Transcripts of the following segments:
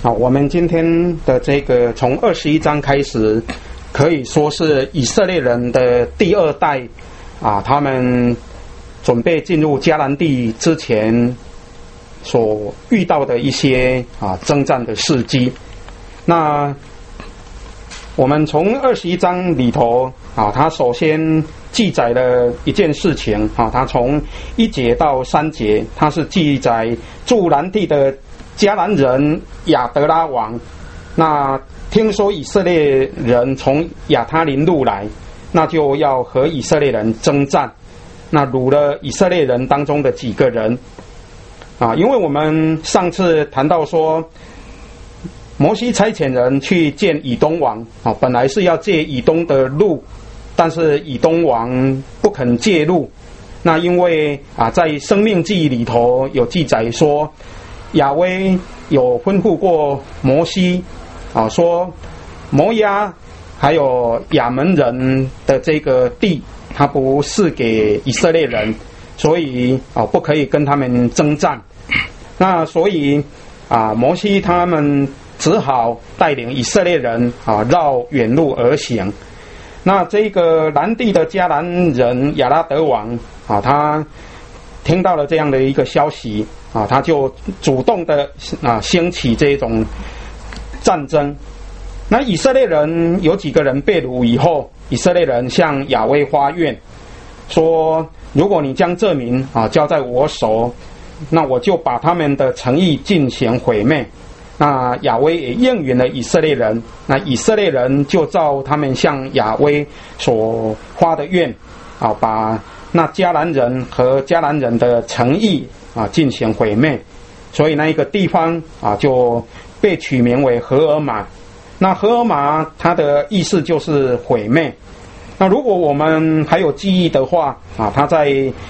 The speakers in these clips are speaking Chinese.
好，我们今天的这个从21章开始，可以说是以色列人的第二代啊，他们准备进入迦南地之前所遇到的一些征战的事迹。那我们从21章里头他首先记载了一件事情他从1节到3节，他是记载住南地的迦南人亚德拉王，那听说以色列人从亚他林路来，那就要和以色列人征战，那掳了以色列人当中的几个人因为我们上次谈到说摩西差遣人去见以东王本来是要借以东的路，但是以东王不肯借路。那因为在生命记里头有记载说亚威有吩咐过摩西说摩押还有亚门人的这个地他不是给以色列人，所以不可以跟他们征战。那所以摩西他们只好带领以色列人绕远路而行。那这个南地的迦南人亚拉德王他听到了这样的一个消息他就主动的兴起这种战争。那以色列人有几个人被掳以后，以色列人向亚威发愿说，如果你将这民交在我手，那我就把他们的诚意进行毁灭。那亚威也应允了以色列人，那以色列人就照他们向亚威所发的愿把那迦南人和迦南人的诚意进行毁灭，所以那一个地方就被取名为何尔玛。那何尔玛它的意思就是毁灭。那如果我们还有记忆的话它在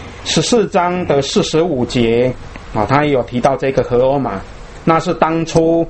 14章的45节它也有提到这个何尔玛。那是当初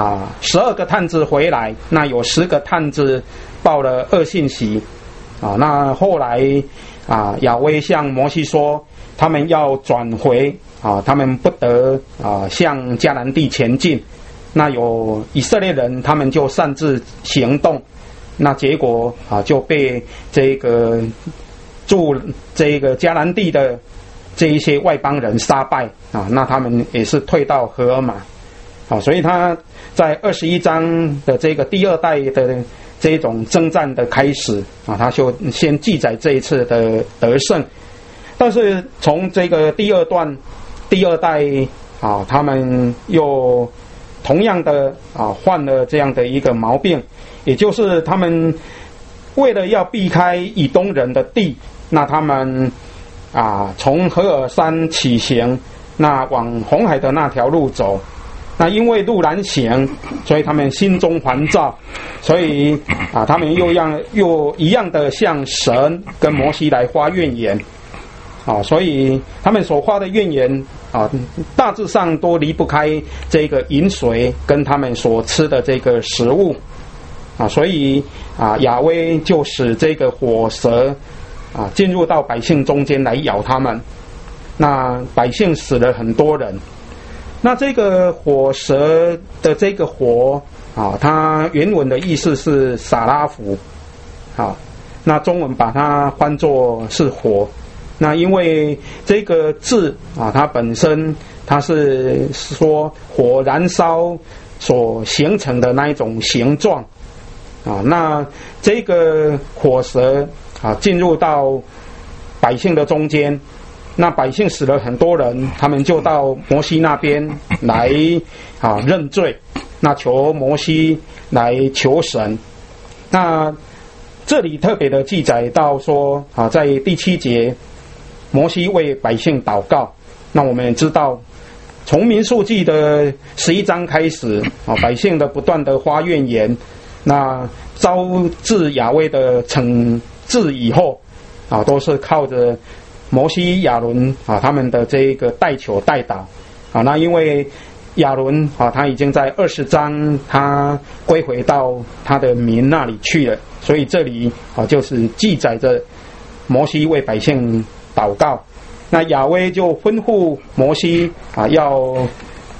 12个探子回来，那有10个探子报了恶信息那后来亚威向摩西说他们要转回他们不得向迦南地前进。那有以色列人他们就擅自行动，那结果就被这个住这个迦南地的这一些外邦人杀败那他们也是退到何尔玛所以他在21章的这个第二代的这种征战的开始他就先记载这一次的得胜。但是从这个第二代他们又同样的患了这样的一个毛病，也就是他们为了要避开以东人的地，那他们从何尔山起行，那往红海的那条路走。那因为路难行，所以他们心中烦躁，所以他们又一样的向神跟摩西来发怨言所以他们所发的怨言大致上都离不开这个饮水跟他们所吃的这个食物所以亚威就使这个火蛇进入到百姓中间来咬他们，那百姓死了很多人。那这个火蛇的这个火它原文的意思是撒拉弗那中文把它翻作是火。那因为这个字它本身它是说火燃烧所形成的那一种形状那这个火蛇进入到百姓的中间，那百姓死了很多人，他们就到摩西那边来认罪，那求摩西来求神。那这里特别的记载到说在第7节摩西为百姓祷告。那我们也知道从民数记的11章开始百姓的不断的发怨言，那招致亚威的惩治以后都是靠着摩西亚伦他们的这个代求代祷那因为亚伦他已经在20章他归回到他的民那里去了，所以这里就是记载着摩西为百姓祷告。那亚威就吩咐摩西要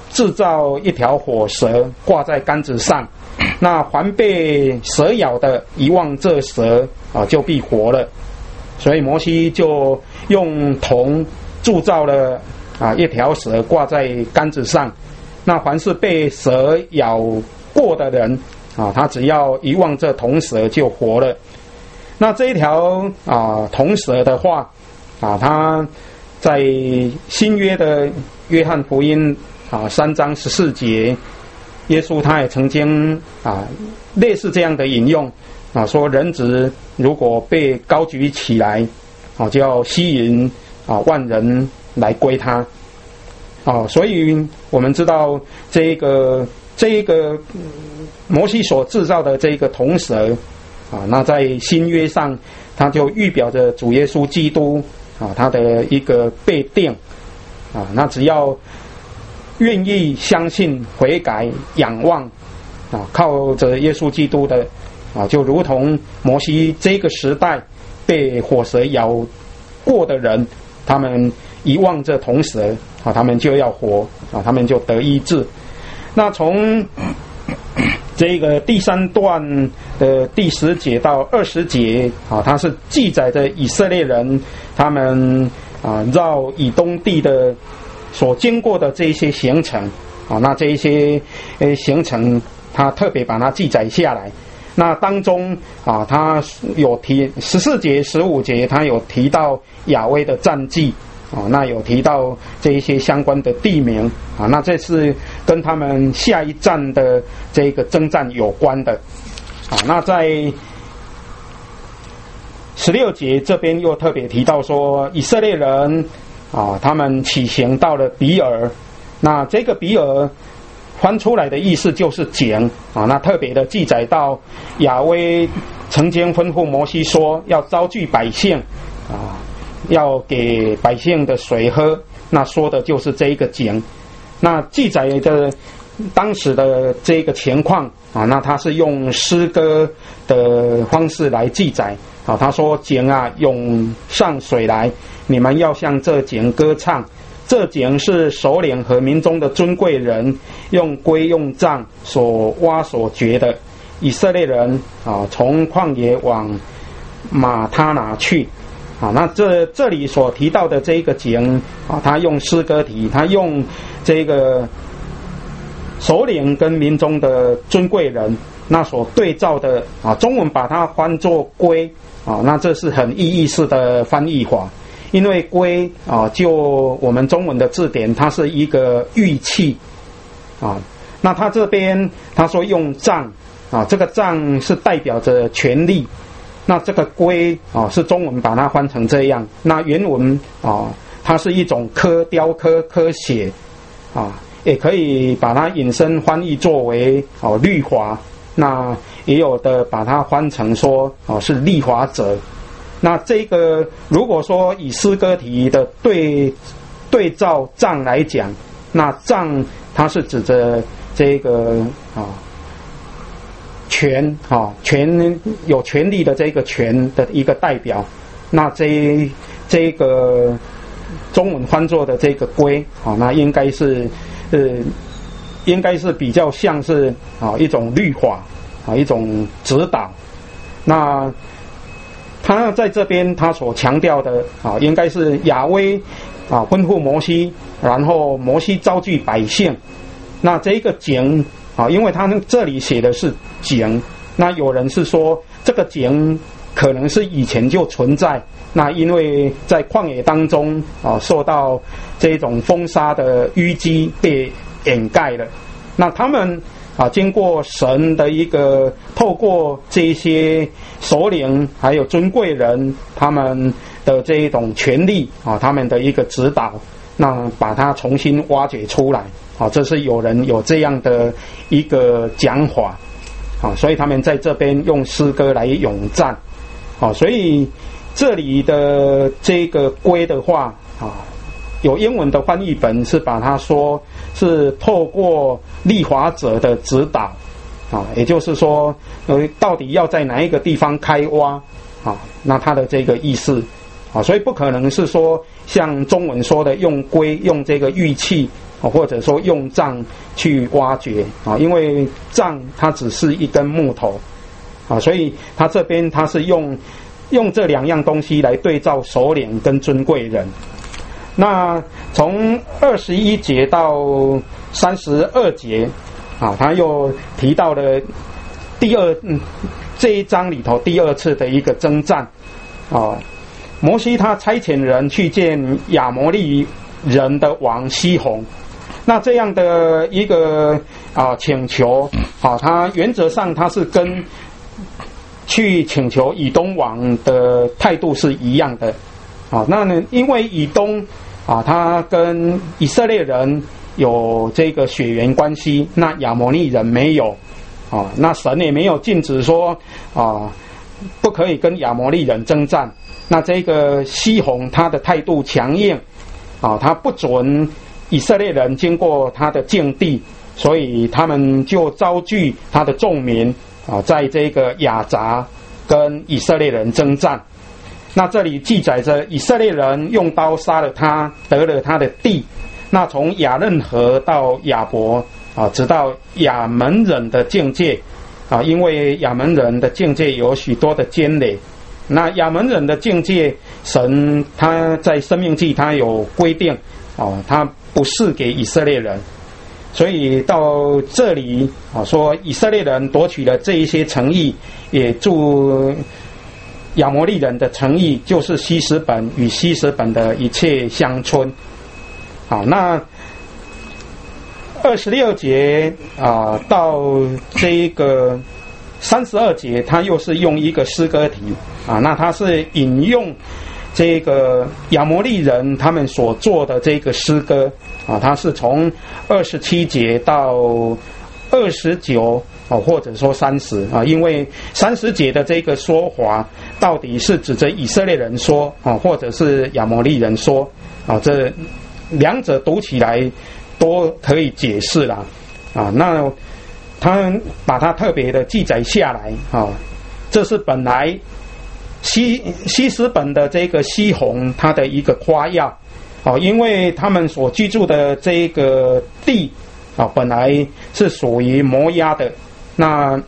制造一条火蛇挂在杆子上，那凡被蛇咬的，一望这蛇就必活了。所以摩西就用铜铸造了一条蛇挂在杆子上，那凡是被蛇咬过的人他只要一望这铜蛇就活了。那这一条铜蛇的话它在新约的约翰福音3章14节，耶稣他也曾经类似这样的引用说人子如果被高举起来就要吸引万人来归他所以我们知道这一个摩西所制造的这个铜蛇那在新约上它就预表着主耶稣基督他的一个被定那只要愿意相信悔改仰望靠着耶稣基督的就如同摩西这个时代被火蛇咬过的人，他们一望这铜蛇他们就要活他们就得医治。那从这个第3段的第10节到20节它是记载着以色列人他们绕以东地的所经过的这一些行程那这一些行程他特别把它记载下来。那当中他有提14节15节他有提到亚威的战绩那有提到这一些相关的地名那这是跟他们下一站的这个征战有关的那在16节这边又特别提到说以色列人他们起行到了比尔，那这个比尔翻出来的意思就是井那特别的记载到亚威曾经吩咐摩西说要招聚百姓要给百姓的水喝，那说的就是这一个井。那记载的当时的这个情况那他是用诗歌的方式来记载他说井涌上水来，你们要向这井歌唱，这井是首领和民中的尊贵人用圭用杖所挖所掘的。以色列人从旷野往马他拿去那这里所提到的这一个井他用诗歌体，他用这个首领跟民中的尊贵人那所对照的中文把它翻作圭那这是很意义式的翻译法。因为圭就我们中文的字典它是一个玉器那他这边他说用杖这个杖是代表着权力，那这个圭是中文把它翻成这样，那原文它是一种雕刻刻写也可以把它引申翻译作为律法，那也有的把它翻成说是立法者。那这个如果说以诗歌体的对照杖来讲，那杖它是指着这个权有权力的这个权的一个代表。那这个中文翻作的这个圭那应该是比较像是一种律法一种指导。那他在这边他所强调的应该是亚威吩咐摩西，然后摩西召集百姓。那这个井因为他这里写的是井，那有人是说这个井可能是以前就存在，那因为在旷野当中受到这种风沙的淤积被掩盖了。那他们经过神的一个透过这些首领还有尊贵人他们的这一种权力他们的一个指导，那把它重新挖掘出来这是有人有这样的一个讲法所以他们在这边用诗歌来咏赞所以这里的这个圭的话有英文的翻译本是把它说是透过立法者的指导也就是说到底要在哪一个地方开挖那它的这个意思所以不可能是说像中文说的用圭用这个玉器或者说用杖去挖掘因为杖它只是一根木头所以他这边他是用这2样东西来对照首领跟尊贵人。那从21节到32节他又提到了这一章里头第2次的一个征战摩西他差遣人去见亚摩利人的王西宏。那这样的一个请求他原则上他是跟去请求以东王的态度是一样的那呢，因为以东他跟以色列人有这个血缘关系，那亚摩利人没有那神也没有禁止说不可以跟亚摩利人征战。那这个西宏他的态度强硬他不准以色列人经过他的境地，所以他们就招聚他的众民在这个亚杂跟以色列人征战。那这里记载着以色列人用刀杀了他，得了他的地。那从亚嫩河到亚伯直到亚门人的境界因为亚门人的境界有许多的坚垒。那亚门人的境界，神他在申命记他有规定他不赐给以色列人。所以到这里说以色列人夺取了这一些城邑，也助亚摩利人的城邑，就是希实本与希实本的一切乡村。那26节到这个32节，他又是用一个诗歌题那他是引用这个亚摩利人他们所做的这个诗歌他是从27节到29或者说30因为30节的这个说法到底是指着以色列人说或者是亚摩利人说这两者读起来都可以解释啦那他把它特别的记载下来这是本来希实本的这个西宏他的一个夸耀因为他们所居住的这个地本来是属于摩押的。那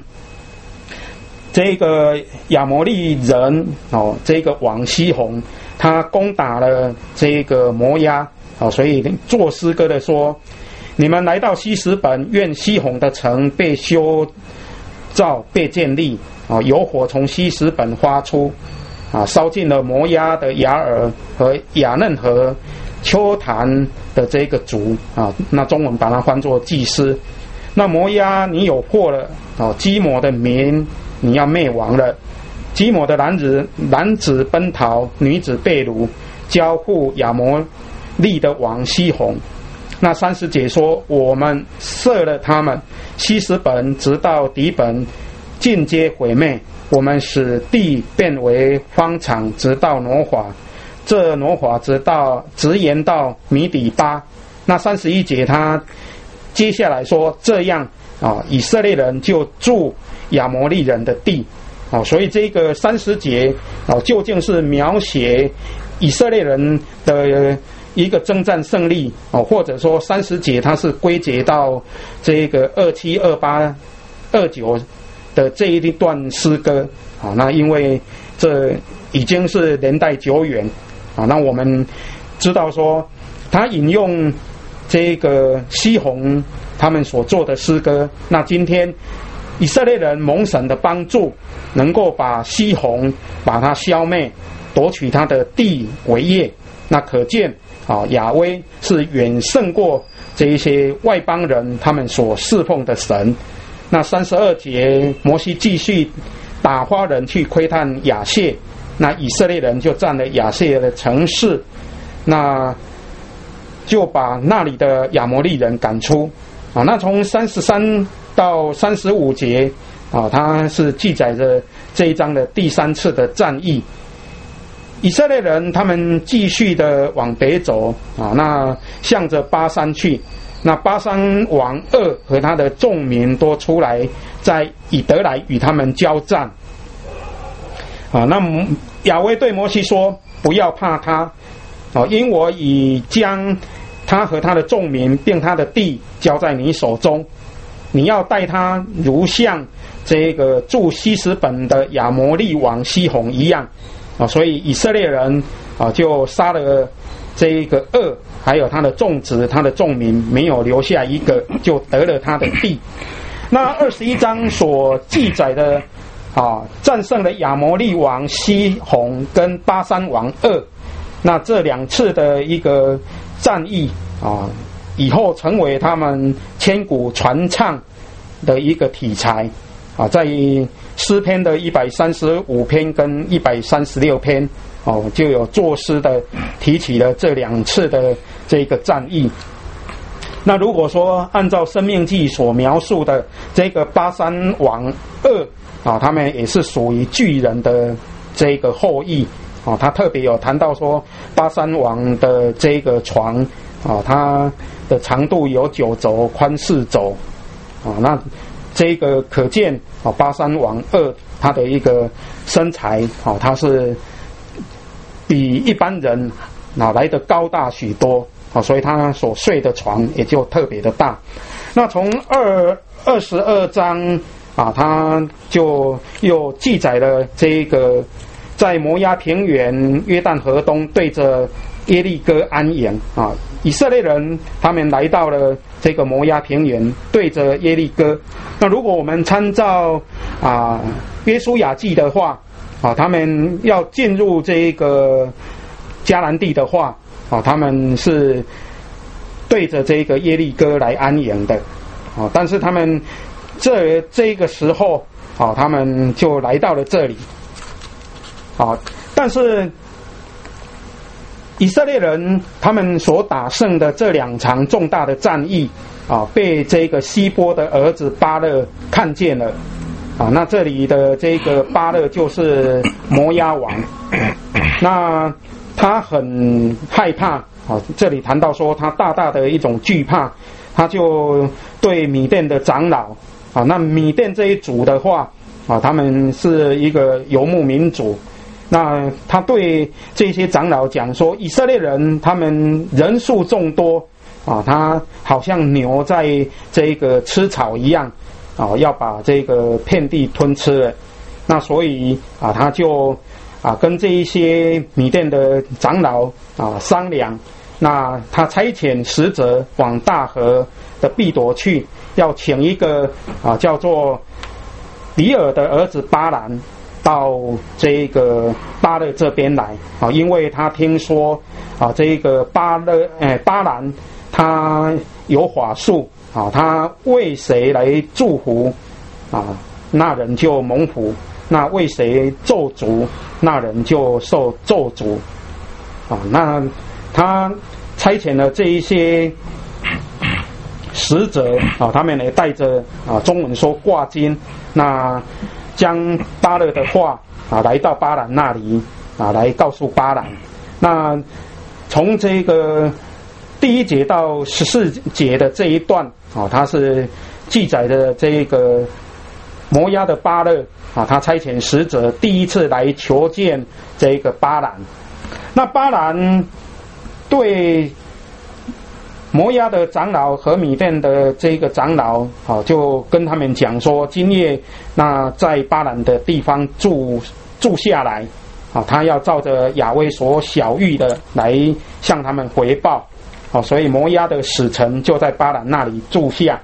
这个亚摩利人这个王西宏他攻打了这个摩押所以作诗歌的说，你们来到希实本，愿西宏的城被修造被建立有火从希实本发出烧尽了摩押的雅尔和雅嫩河丘坛的这个族那中文把它翻作祭司。那摩押你有祸了基摩的民你要灭亡了。基摩的男子奔逃，女子被掳，交付亚摩利的王西宏。那30节说，我们射了他们，希实本直到底本尽皆毁灭，我们使地变为荒场，直到挪华，这挪华直延到米底巴。那31节他接下来说，这样以色列人就住亚摩利人的地所以这个30节究竟是描写以色列人的一个征战胜利或者说30节它是归结到这个27、28、29的这一段诗歌那因为这已经是年代久远那我们知道说他引用这个西宏他们所做的诗歌，那今天以色列人蒙神的帮助，能够把西宏把它消灭，夺取他的地为业，那可见亚威是远胜过这一些外邦人他们所侍奉的神。那32节摩西继续打发人去窥探亚谢，那以色列人就占了亚谢的城市，那就把那里的亚摩利人赶出那从33到35节它是记载着这一章的第3次的战役。以色列人他们继续的往北走那向着巴山去，那巴山王噩和他的众民都出来在以得来与他们交战那亚威对摩西说，不要怕他因我已将他和他的众民并他的地交在你手中，你要待他如像这个住西实本的亚摩利王西宏一样啊。所以以色列人啊就杀了这个恶，还有他的众子、他的众民，没有留下一个，就得了他的地。那21章所记载的战胜了亚摩利王西宏跟巴珊王恶，那这2次的一个战役以后成为他们千古传唱的一个题材在诗篇的135篇跟136篇就有作诗的提起了这2次的这个战役。那如果说按照申命记所描述的这个巴珊王恶他们也是属于巨人的这个后裔他特别有谈到说巴珊王的这个床它的长度有9肘，宽4肘那这个可见巴珊王恶他的一个身材他是比一般人来得高大许多所以他所睡的床也就特别的大。那从22章他就又记载了这个在摩押平原约旦河东对着耶利哥安营以色列人他们来到了这个摩押平原对着耶利哥。那如果我们参照约书亚记的话他们要进入这个迦南地的话他们是对着这个耶利哥来安营的但是他们这个时候他们就来到了这里但是以色列人他们所打胜的这2场重大的战役被这个希波的儿子巴勒看见了那这里的这个巴勒就是摩押王，那他很害怕这里谈到说他大大的一种惧怕，他就对米甸的长老那米甸这一族的话他们是一个游牧民族，那他对这些长老讲说以色列人他们人数众多他好像牛在这个吃草一样要把这个遍地吞吃了。那所以他就跟这一些米甸的长老商量，那他差遣使者往大河的毕铎去，要请一个叫做比尔的儿子巴兰到这个巴勒这边来因为他听说这个巴兰他有法术他为谁来祝福那人就蒙福，那为谁咒诅那人就受咒诅那他差遣了这一些使者他们也带着中文说挂金，那将巴勒的话来到巴兰那里来告诉巴兰。那从这个第1节到14节的这一段它是记载的这个摩押的巴勒他差遣使者第1次来求见这个巴兰。那巴兰对摩押的长老和米甸的这个长老就跟他们讲说今夜那在巴兰的地方住下来他要照着亚威所晓谕的来向他们回报所以摩押的使臣就在巴兰那里住下。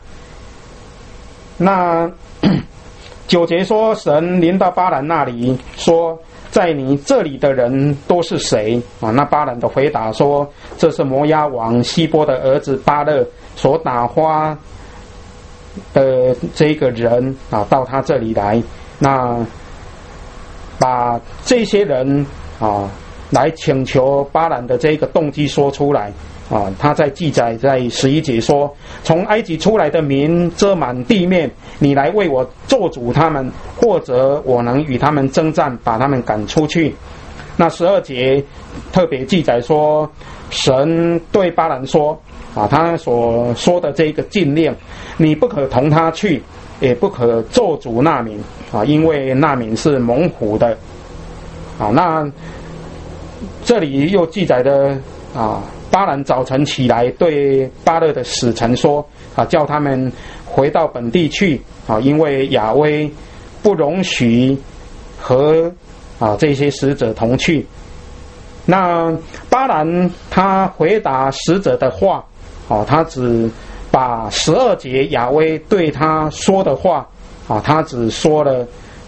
那9节说神临到巴兰那里说在你这里的人都是谁那巴兰的回答说这是摩押王希波的儿子巴勒所打发的这个人到他这里来，那把这些人来请求巴兰的这个动机说出来他在记载在11节说从埃及出来的民遮满地面，你来为我做主他们，或者我能与他们征战把他们赶出去。那12节特别记载说神对巴兰说他所说的这个禁令，你不可同他去，也不可咒诅那民因为那民是蒙福的那这里又记载的巴兰早晨起来对巴勒的使臣说叫他们回到本地去因为亚威不容许和这些使者同去。那巴兰他回答使者的话他只把12节亚威对他说的话他只说了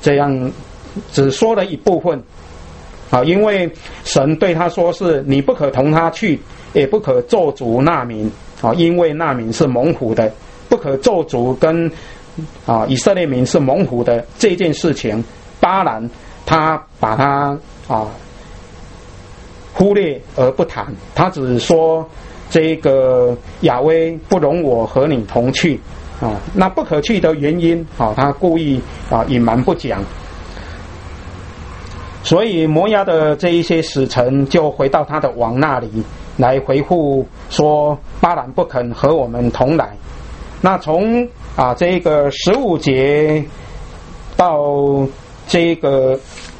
一部分因为神对他说是你不可同他去，也不可咒诅那民因为那民是猛虎的，不可咒诅跟以色列民是猛虎的这件事情，巴兰他把他忽略而不谈，他只说这个亚威不容我和你同去那不可去的原因他故意隐瞒不讲。所以摩押的这一些使臣就回到他的王那里来回复说巴兰不肯和我们同来。那从这个15节到这个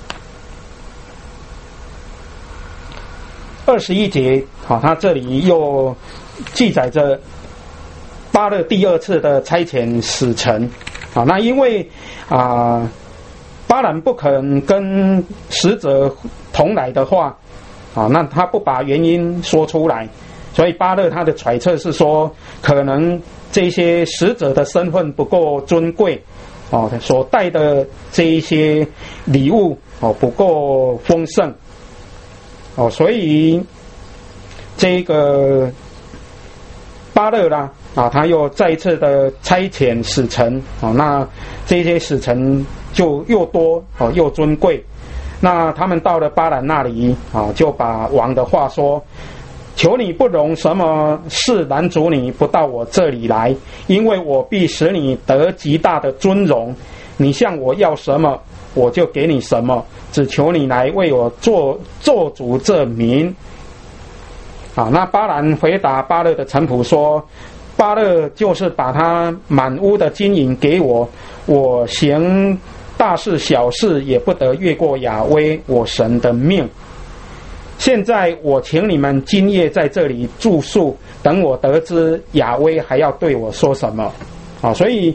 21节他这里又记载着巴勒第二次的差遣使臣那因为巴兰不肯跟使者同来的话那他不把原因说出来，所以巴勒他的揣测是说可能这些使者的身份不够尊贵所带的这一些礼物不够丰盛所以这个巴勒啦他又再一次的差遣使臣那这些使臣就又多又尊贵。那他们到了巴兰那里就把王的话说，求你不容什么事拦阻你不到我这里来，因为我必使你得极大的尊荣，你向我要什么我就给你什么，只求你来为我做主这民那巴兰回答巴勒的臣仆说，巴勒就是把他满屋的金银给我，我行大事小事也不得越过亚威我神的命。现在我请你们今夜在这里住宿，等我得知亚威还要对我说什么所以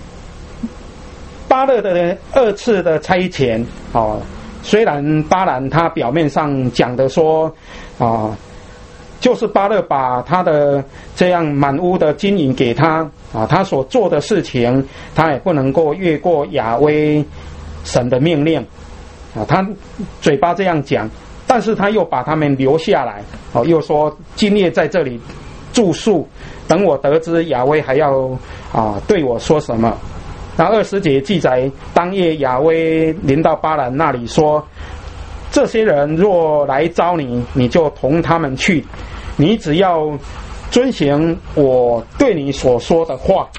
巴勒的二次的差遣虽然巴兰他表面上讲的说就是巴勒把他的这样满屋的金银给他他所做的事情他也不能够越过亚威神的命令他嘴巴这样讲，但是他又把他们留下来又说今夜在这里住宿，等我得知亚威还要对我说什么。那20节记载，当夜亚威临到巴兰那里说，这些人若来招你，你就同他们去，你只要遵行我对你所说的话。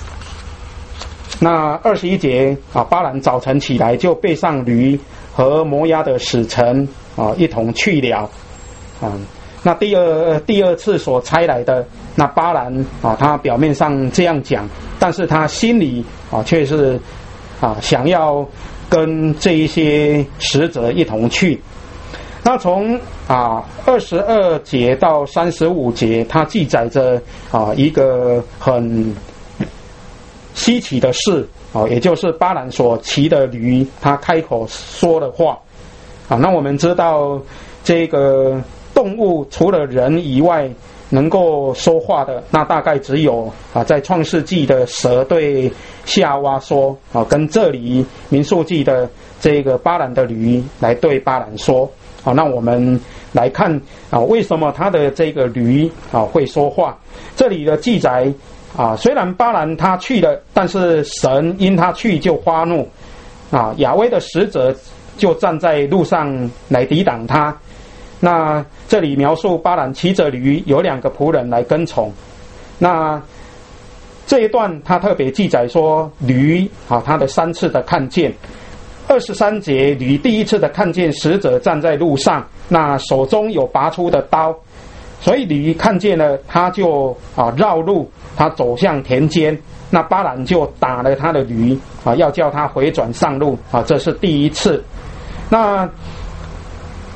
那21节巴兰早晨起来就背上驴和摩押的使臣一同去了那第二次所差来的那巴兰他表面上这样讲，但是他心里却是想要跟这一些使者一同去。那从22节到35节，它记载着一个很稀奇的事也就是巴兰所骑的驴他开口说的话那我们知道这个动物除了人以外能够说话的，那大概只有在创世纪的蛇对夏娃说跟这里民数记的这个巴兰的驴来对巴兰说那我们来看为什么他的这个驴会说话。这里的记载虽然巴兰他去了，但是神因他去就发怒亚威的使者就站在路上来抵挡他。那这里描述巴兰骑着驴，有2个仆人来跟从。那这一段他特别记载说驴他的3次的看见。23节驴第一次的看见使者站在路上，那手中有拔出的刀，所以驴看见了，他就绕路，他走向田间。那巴兰就打了他的驴要叫他回转上路这是第一次。那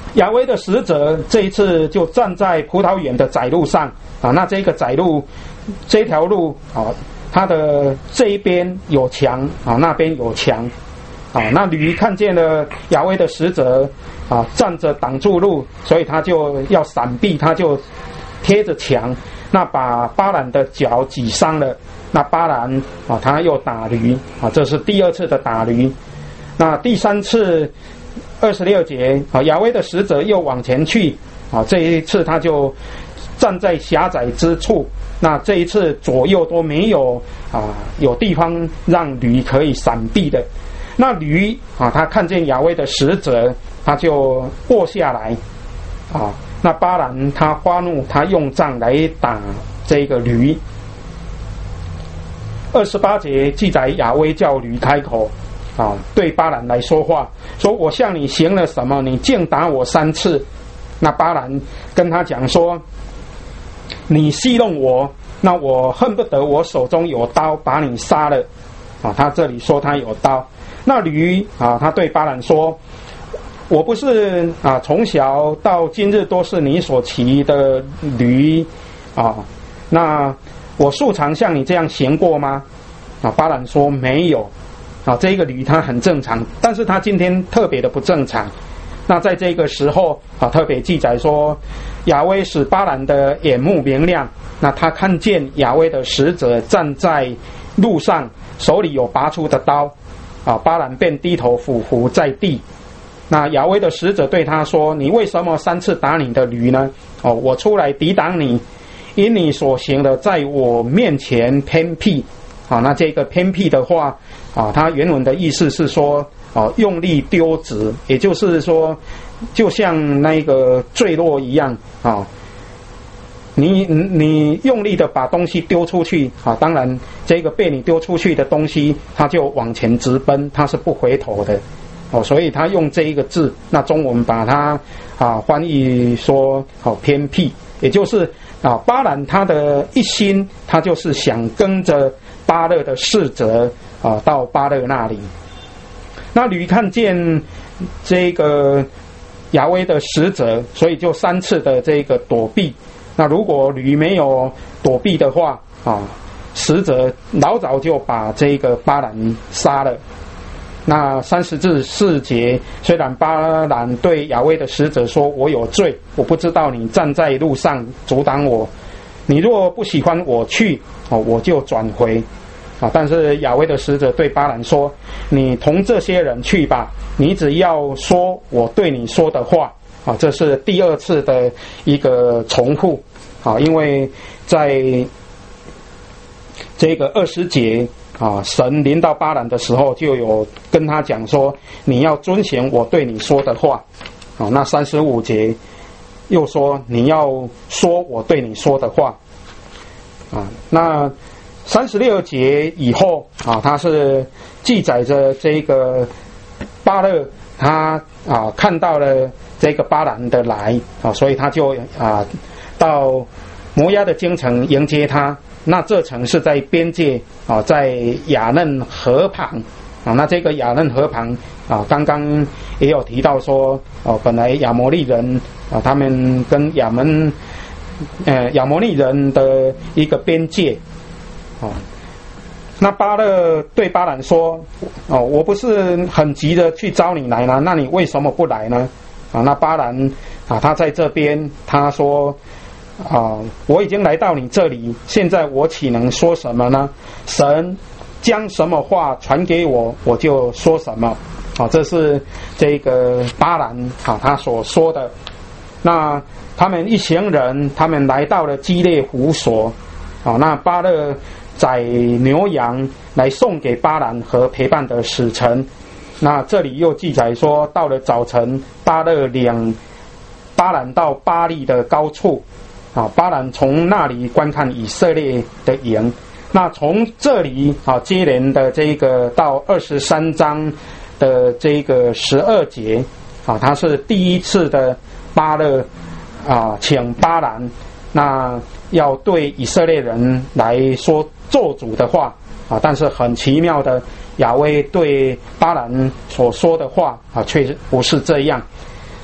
亚威的使者这一次就站在葡萄园的窄路上啊，那这个窄路这条路啊，它的这一边有墙啊，那边有墙啊，那驴看见了亚威的使者啊站着挡住路，所以他就要闪避，他就贴着墙，那把巴兰的脚挤伤了。那巴兰啊，他又打驴啊，这是第二次的打驴。那第三次26节啊，亚威的使者又往前去啊，这一次他就站在狭窄之处。那这一次左右都没有有地方让驴可以闪避的。那驴啊，他看见亚威的使者，他就卧下来啊。那巴兰他发怒，他用杖来打这个驴。28节记载亚威叫驴开口啊，对巴兰来说话，说我向你行了什么，你竟打我3次。那巴兰跟他讲说，你戏弄我，那我恨不得我手中有刀把你杀了啊。他这里说他有刀。那驴啊，他对巴兰说，我不是从小到今日都是你所骑的驴啊，那我素常像你这样行过吗？啊，巴兰说没有啊，这个驴它很正常，但是它今天特别的不正常。那在这个时候啊，特别记载说，亚威使巴兰的眼目明亮，那他看见亚威的使者站在路上，手里有拔出的刀啊，巴兰便低头俯伏在地。那亚威的使者对他说，你为什么3次打你的驴呢？哦，我出来抵挡你，因你所行的在我面前偏僻啊。那这个偏僻的话啊，它原文的意思是说用力丢掷，也就是说就像那个坠落一样啊，你用力的把东西丢出去啊，当然这个被你丢出去的东西它就往前直奔，它是不回头的哦，所以他用这一个字，那中文把它翻译说偏僻，也就是巴兰他的一心，他就是想跟着巴勒的使者到巴勒那里。那驴看见这个亚威的使者，所以就3次的这个躲避。那如果驴没有躲避的话使者老早就把这个巴兰杀了。那34节，虽然巴兰对亚威的使者说，我有罪，我不知道你站在路上阻挡我，你若不喜欢我去我就转回但是亚威的使者对巴兰说，你同这些人去吧，你只要说我对你说的话这是第2次的一个重复因为在这个20节神临到巴兰的时候，就有跟他讲说，你要遵循我对你说的话那35节又说，你要说我对你说的话那36节以后他是记载着这个巴勒他看到了这个巴兰的来所以他就到摩押的京城迎接他。那这城是在边界在亚嫩河旁那这个亚嫩河旁刚刚也有提到说本来亚摩利人他们跟亚摩利人的一个边界那巴勒对巴兰说我不是很急着去招你来呢，那你为什么不来呢？那巴兰他在这边他说我已经来到你这里，现在我岂能说什么呢？神将什么话传给我，我就说什么这是这个巴兰他所说的。那他们一行人，他们来到了基列湖所那巴勒宰牛羊来送给巴兰和陪伴的使臣。那这里又记载说，到了早晨，巴勒领巴兰到巴利的高处巴兰从那里观看以色列的营。那从这里接连的这个到23章的这个12节他是第1次的巴勒请巴兰那要对以色列人来说咒诅的话但是很奇妙的，亚威对巴兰所说的话却不是这样。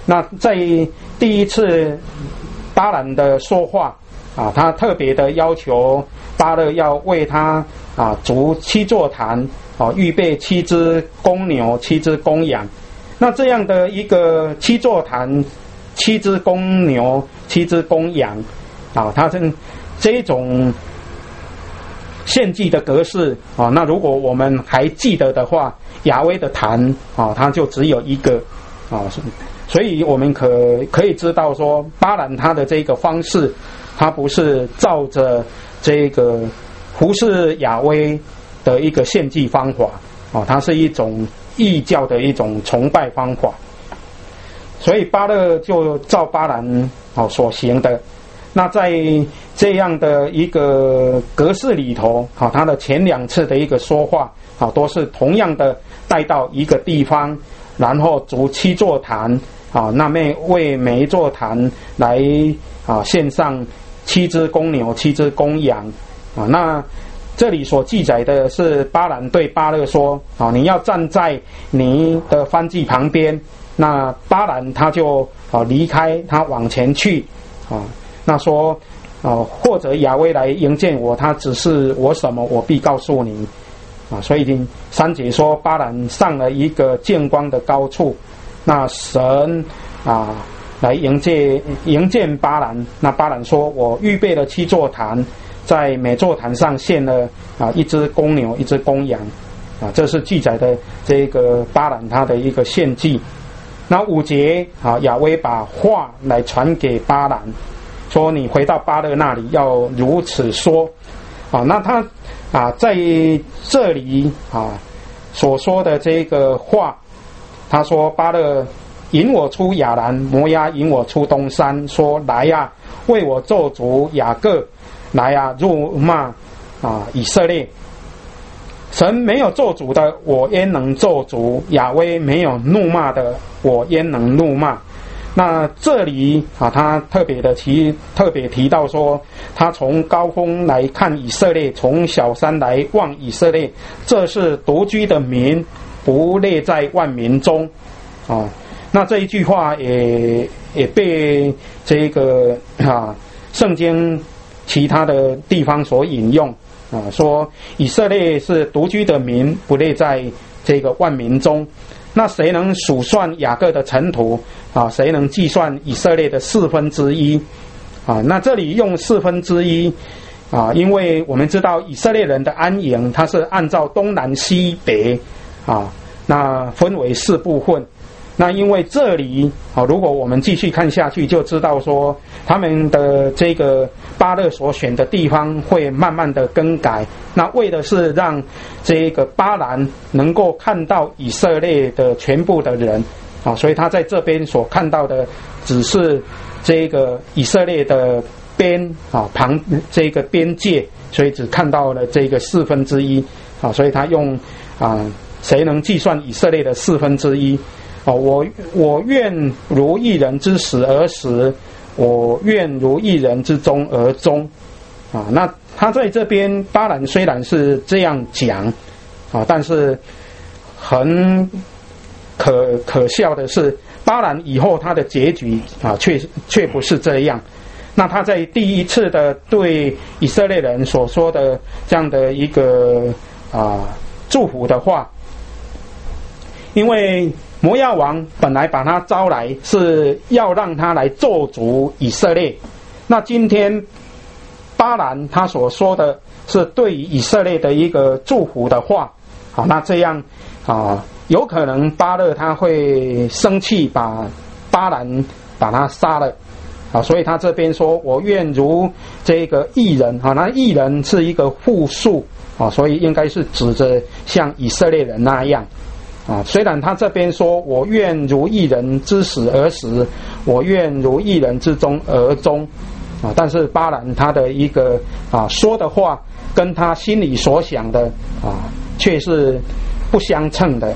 那在第一次巴兰的说话啊，他特别的要求巴勒要为他啊筑7座坛，预备7只公牛、7只公羊。那这样的一个7座坛、7只公牛、7只公羊啊，它是这种献祭的格式啊。那如果我们还记得的话，亚威的坛啊，它就只有一个啊，所以我们可以知道说，巴兰他的这个方式，他不是照着这个服侍亚威的一个献祭方法啊，它是一种异教的一种崇拜方法。所以巴勒就照巴兰所行的。那在这样的一个格式里头，他的前2次的一个说话都是同样的带到一个地方，然后筑7座坛那为每一座坛来献上7只公牛、7只公羊那这里所记载的是巴兰对巴勒说你要站在你的燔祭旁边。那巴兰他就离开，他往前去那说或者亚威来迎见我，他指示我什么，我必告诉你所以3节说巴兰上了一个见光的高处，那神来迎见巴兰。那巴兰说，我预备了7座坛，在每座坛上献了1只公牛、1只公羊这是记载的这个巴兰他的一个献祭。那5节亚威把话来传给巴兰，说你回到巴勒那里要如此说那他在这里所说的这个话，他说巴勒引我出亚兰，摩押引我出东山，说来呀，为我咒诅雅各，来呀，辱骂以色列。神没有咒诅的，我焉能咒诅？亚威没有怒骂的，我焉能怒骂？那这里他特别提到说，他从高峰来看以色列，从小山来望以色列，这是独居的民，不列在万民中那这一句话也被这个圣经其他的地方所引用说以色列是独居的民，不列在这个万民中。那谁能数算雅各的尘土谁能计算以色列的1/4那这里用1/4因为我们知道以色列人的安营，它是按照东南西北那分为4部分。那因为这里如果我们继续看下去，就知道说他们的这个巴勒所选的地方会慢慢的更改，那为的是让这个巴兰能够看到以色列的全部的人所以他在这边所看到的只是这个以色列的边旁这个边界，所以只看到了这个1/4所以他用谁能计算以色列的1/4我愿如一人之死而死，我愿如一人之终而终那他在这边巴兰虽然是这样讲但是很可笑的是，巴兰以后他的结局却不是这样。那他在第一次的对以色列人所说的这样的一个祝福的话，因为摩押王本来把他招来是要让他来咒诅以色列，那今天巴兰他所说的是对以色列的一个祝福的话那这样有可能巴勒他会生气，把巴兰把他杀了所以他这边说我愿如这个义人那义人是一个复数所以应该是指着像以色列人那样虽然他这边说我愿如一人之死而死，我愿如一人之终而终但是巴兰他的一个说的话跟他心里所想的却是不相称的。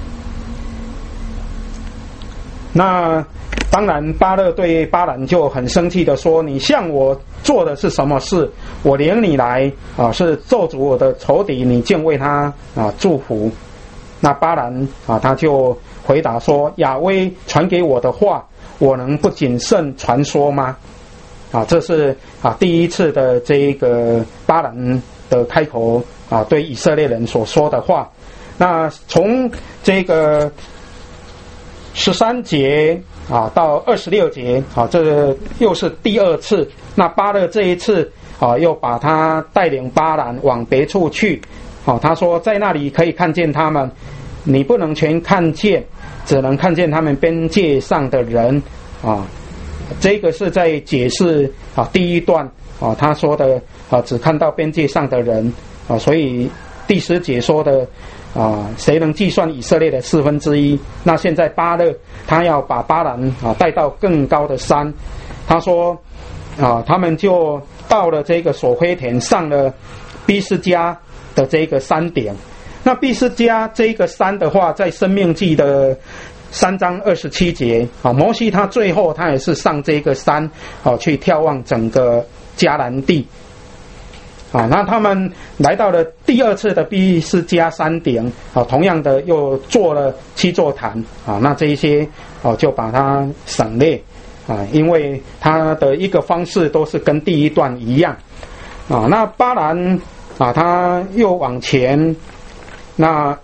那当然巴勒对巴兰就很生气的说，你向我做的是什么事？我领你来是咒诅我的仇敌，你竟为他祝福。那巴兰他就回答说，亚威传给我的话我能不谨慎传说吗？这是第一次的这一个巴兰的开口对以色列人所说的话。那从这个13节到26节这又是第二次。那巴勒这一次又把他带领巴兰往别处去。他说在那里可以看见他们，你不能全看见，只能看见他们边界上的人。这个是在解释第一段他说的只看到边界上的人所以第10节说的谁能计算以色列的1/4？那现在巴勒他要把巴兰带到更高的山。他说他们就到了这个索非田，上了毕斯迦的这个山顶。那毕斯迦这个山的话，在申命记的3章27节摩西他最后他也是上这个山去眺望整个迦南地。那他们来到了第二次的毕斯迦山顶同样的又做了7座坛那这一些就把它省略因为它的一个方式都是跟第一段一样那巴兰他又往前，那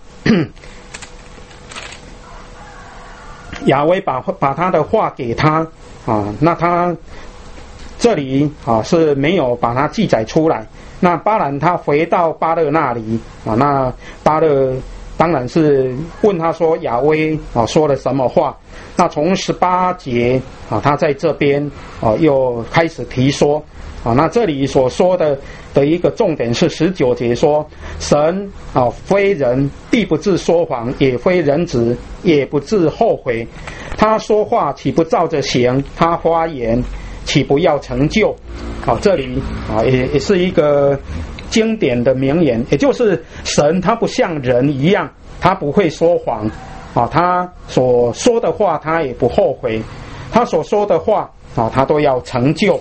亚威把他的话给他那他这里是没有把它记载出来。那巴兰他回到巴勒那里那巴勒当然是问他说亚威说了什么话。那从18节他在这边又开始提说那这里所说的一个重点是19节说神非人，必不致说谎，也非人子，也不致后悔。他说话岂不照着行？他发言岂不要成就？这里也是一个经典的名言，也就是神他不像人一样，他不会说谎他所说的话他也不后悔，他所说的话他都要成就。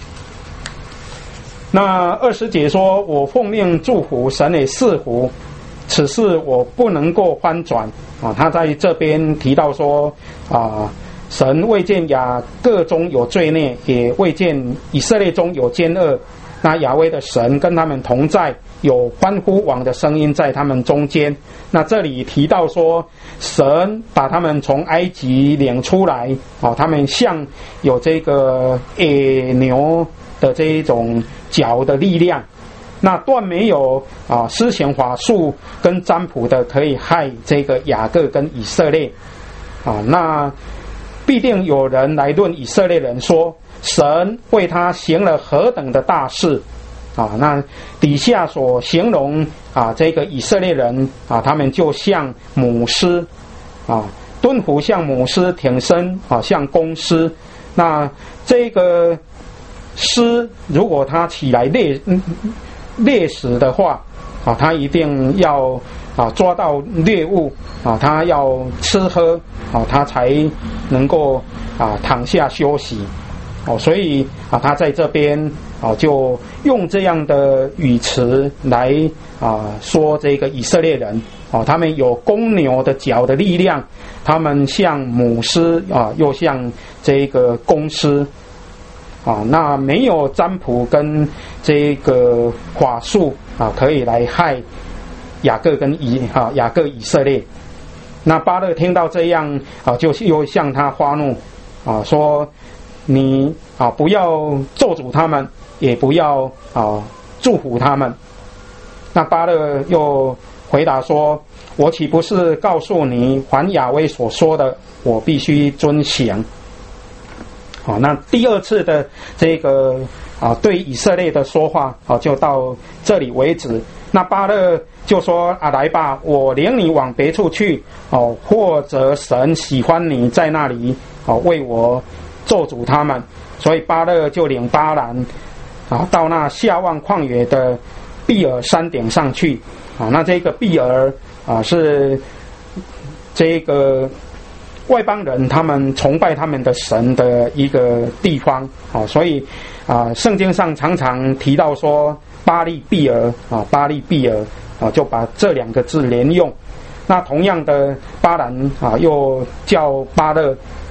那20节说我奉命祝福，神也赐福，此事我不能够翻转他在这边提到说神未见雅各中有罪孽，也未见以色列中有奸恶。那亚威的神跟他们同在，有欢呼王的声音在他们中间。那这里提到说神把他们从埃及领出来他们像有这个野牛的这一种脚的力量，那断没有施行法术跟占卜的可以害这个雅各跟以色列那必定有人来论以色列人说神为他行了何等的大事那底下所形容这个以色列人他们就像母狮蹲伏像母狮，挺身像公狮。那这个狮如果它起来猎食的话它一定要抓到猎物它要吃喝它才能够躺下休息所以他在这边就用这样的语词来说这个以色列人他们有公牛的脚的力量，他们像母狮又像这个公狮那没有占卜跟这个法术可以来害雅各跟雅各以色列。那巴勒听到这样就又向他发怒说你不要咒诅他们，也不要祝福他们。那巴勒又回答说我岂不是告诉你凡亚威所说的我必须遵行。那第二次的这个对以色列的说话就到这里为止。那巴勒就说来吧，我领你往别处去或者神喜欢你在那里为我咒诅他们。所以巴勒就领巴兰到那下望旷野的毕尔山顶上去那这个毕尔是这个外邦人他们崇拜他们的神的一个地方所以圣经上常常提到说巴利毕尔巴利毕尔就把这2个字连用。那同样的巴兰又叫巴勒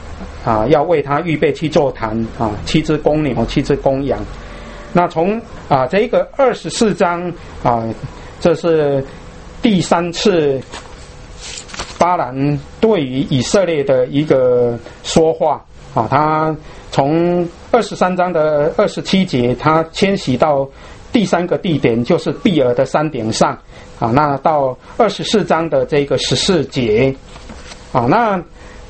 要为他预备7座坛7只公牛7只公羊。那从这个24章这是第3次巴兰对于以色列的一个说话他从23章的27节，他迁徙到第3个地点，就是毕尔的山顶上那到24章的这个14节那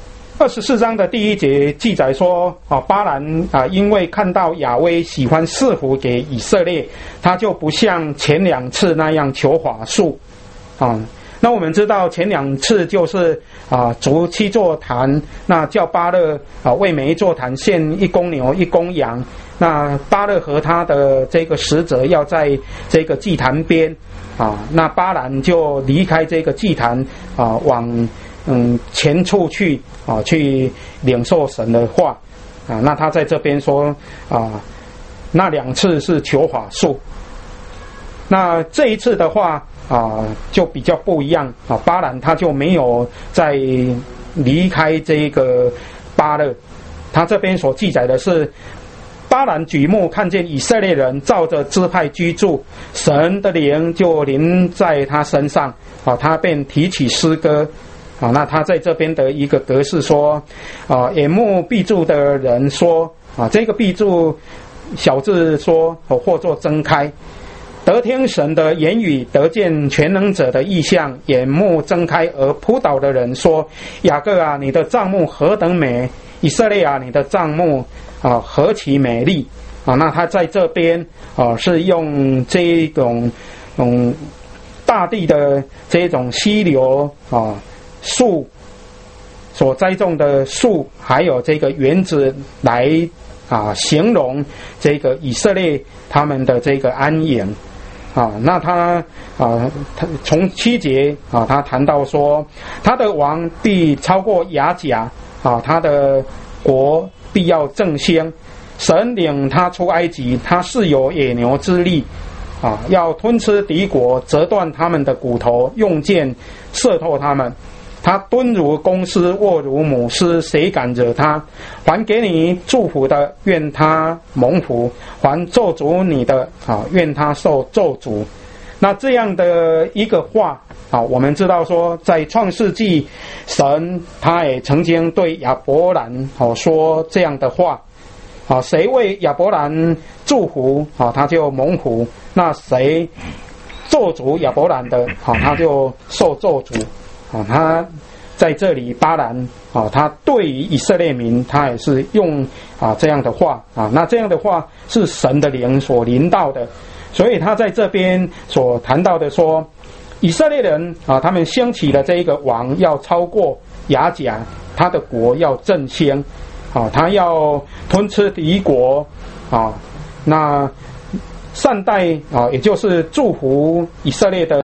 24章的第1节记载说巴兰因为看到亚威喜欢赐福给以色列，他就不像前2次那样求法术那我们知道前2次就是筑7座坛，那叫巴勒为每一座坛献1公牛1公羊，那巴勒和他的这个使者要在这个祭坛边那巴兰就离开这个祭坛往前处去去领受神的话那他在这边说那2次是求法术，那这一次的话就比较不一样巴兰他就没有再离开这个巴勒，他这边所记载的是巴兰举目看见以色列人照着支派居住，神的灵就临在他身上他便提起诗歌那他在这边的一个格式说眼目闭住的人说这个闭住小字说或作睁开，得听神的言语，得见全能者的异象，眼目睁开而扑倒的人说，雅各你的帐幕何等美，以色列你的帐幕何其美丽那他在这边是用这种大地的这种溪流树所栽种的树，还有这个园子来形容这个以色列他们的这个安营那他从7节他谈到说，他的王必超过雅甲他的国必要振兴，神领他出埃及，他是有野牛之力要吞吃敌国，折断他们的骨头，用剑射透他们。他蹲如公狮，卧如母狮，谁敢惹他？还给你祝福的，愿他蒙福；还咒诅你的愿他受咒诅。那这样的一个话我们知道说，在创世纪，神他也曾经对亚伯兰说这样的话谁为亚伯兰祝福他就蒙福；那谁咒诅亚伯兰的他就受咒诅他在这里巴兰他对于以色列民他也是用这样的话那这样的话是神的灵所临到的，所以他在这边所谈到的说，以色列人他们兴起的这一个王要超过雅甲，他的国要振兴他要吞吃敌国那善待也就是祝福以色列的